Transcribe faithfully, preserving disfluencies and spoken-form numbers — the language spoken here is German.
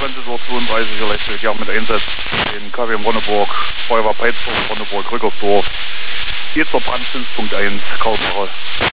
zwanzig Uhr zweiunddreißig Electric, ja, mit Einsatz in K W M Ronneburg, Feuerwehr Peitsdorf, Ronneburg, Rückersdorf, Itzer Brand fünf Punkt eins, Kaufmacher.